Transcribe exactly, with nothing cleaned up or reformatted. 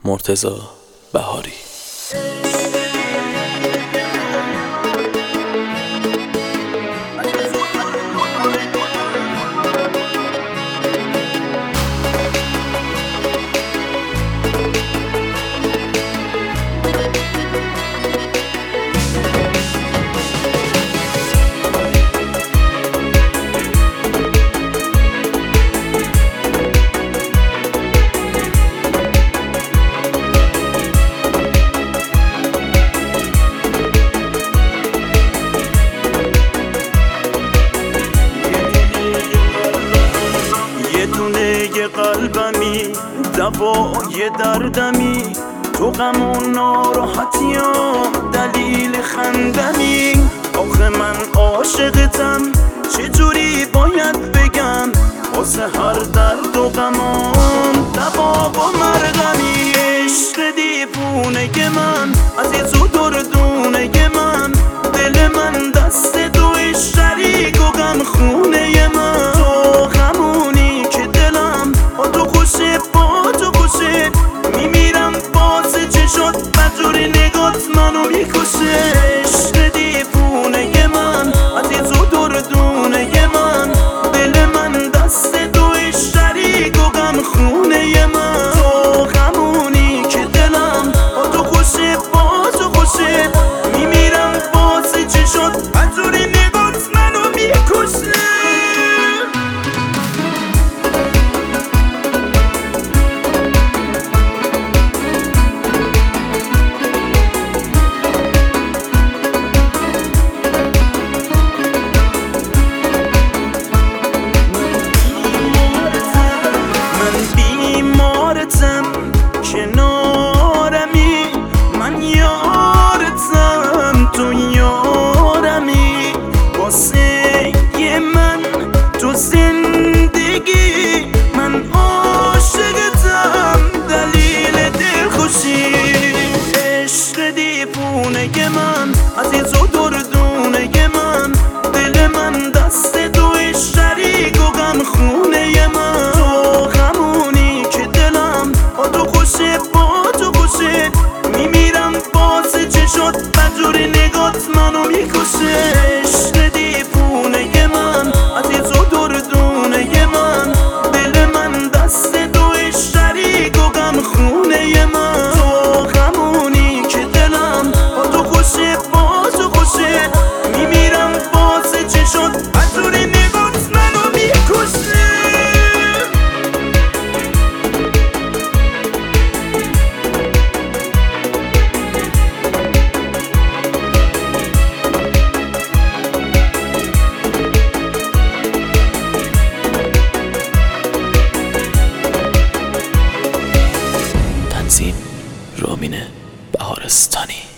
مرتضی بهاری. قلبمی دوای دردمی، تو غم و ناراحتیام دلیل خندمی. آخه من عاشقتم چجوری باید بگم، واسه هر درد و غمام دوا و مرهمی. عشق دیوونه من عزیز و دردونه من، دل من دست توی شریک و غم خونه من. تو غمونی که دلم با تو خوشه با تو خوشه، میمیرم واسه چشات بدجوری نگات منو میکشه. عشق دیوونه من عزیز و دردونه من، دل من دست توی شریک و غم خونه من. تو غمونی که دلم با تو خوشه با تو خوشه، میمیرم واسه چشات بدجوری نگات منو میکشه. کنارمی من یارتم تو یارمی، واسه من تو زندگی من عاشقتم دلیل دلخوشی. عشق دیوونه من عزیز و دردونه من، دل من دست توی شریک و غم خونه من. تو غمونی که دلم با تو خوشه با تو خوشه، میمیرم واسه چشات بدجوری نگات منو میکشه. عشق دیوونه من عزیز و دردونه من، دل من دست توی شریک و غم خونه من. تو غمونی که دلم با تو خوشه با تو خوشه، میمیرم واسه چشات بدجوری نگات منو میکشه. تنظیم رامین بهارستانی.